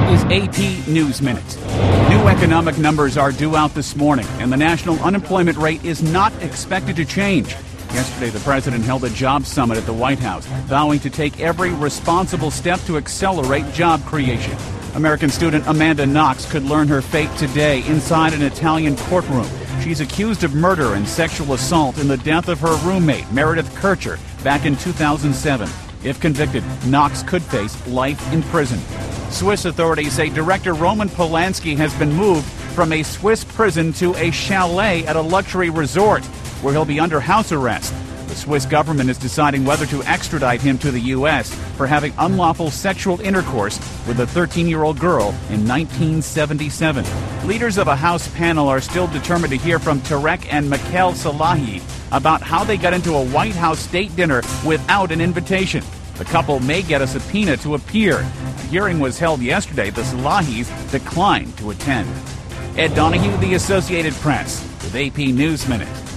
is AP News Minute. New economic numbers are due out this morning, and the national unemployment rate is not expected to change. Yesterday, the president held a job summit at the White House, vowing to take every responsible step to accelerate job creation. American student Amanda Knox could learn her fate today inside an Italian courtroom. She's accused of murder and sexual assault in the death of her roommate, Meredith Kircher, back in 2007. If convicted, Knox could face life in prison. Swiss authorities say director Roman Polanski has been moved from a Swiss prison to a chalet at a luxury resort, where he'll be under house arrest. The Swiss government is deciding whether to extradite him to the U.S. for having unlawful sexual intercourse with a 13-year-old girl in 1977. Leaders of a House panel are still determined to hear from Tarek and Mikhail Salahi about how they got into a White House state dinner without an invitation. The couple may get a subpoena to appear. A hearing was held yesterday. The Salahis declined to attend. Ed Donahue, The Associated Press, with AP News Minute.